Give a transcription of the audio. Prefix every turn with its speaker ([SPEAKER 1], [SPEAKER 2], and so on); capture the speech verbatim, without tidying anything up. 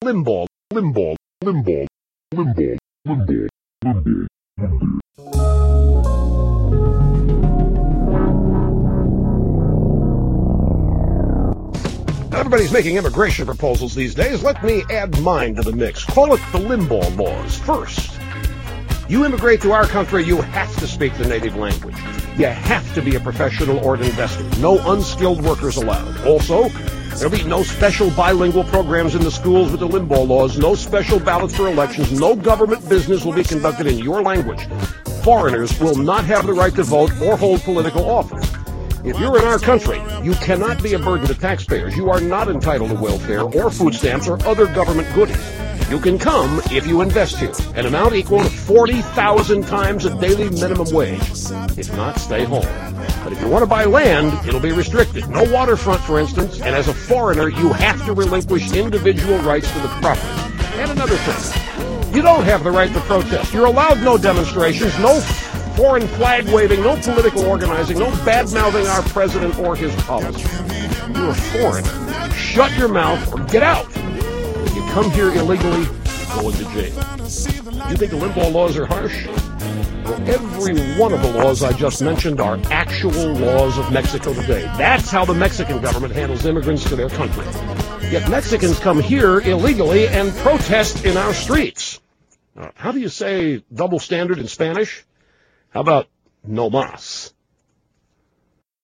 [SPEAKER 1] Limbaugh, Limbaugh, Limbaugh, Limbaugh, Limbaugh, Limbaugh, Limbaugh. Everybody's making immigration proposals these days. Let me add mine to the mix. Call it the Limbaugh laws. First, you immigrate to our country, you have to speak the native language. You have to be a professional or an investor. No unskilled workers allowed. Also, there'll be no special bilingual programs in the schools with the Limbaugh laws, no special ballots for elections, no government business will be conducted in your language. Foreigners will not have the right to vote or hold political office. If you're in our country, you cannot be a burden to taxpayers. You are not entitled to welfare or food stamps or other government goodies. You can come if you invest here, an amount equal to forty thousand times a daily minimum wage. If not, stay home. But if you want to buy land, it'll be restricted. No waterfront, for instance, and as a foreigner, you have to relinquish individual rights to the property. And another thing, you don't have the right to protest. You're allowed no demonstrations, no foreign flag waving, no political organizing, no bad-mouthing our president or his policy. You're a foreigner. Shut your mouth or get out. If you come here illegally, go into jail. You think the Limbaugh laws are harsh? Well, every one of the laws I just mentioned are actual laws of Mexico today. That's how the Mexican government handles immigrants to their country. Yet Mexicans come here illegally and protest in our streets. Uh, how do you say double standard in Spanish? How about no mas?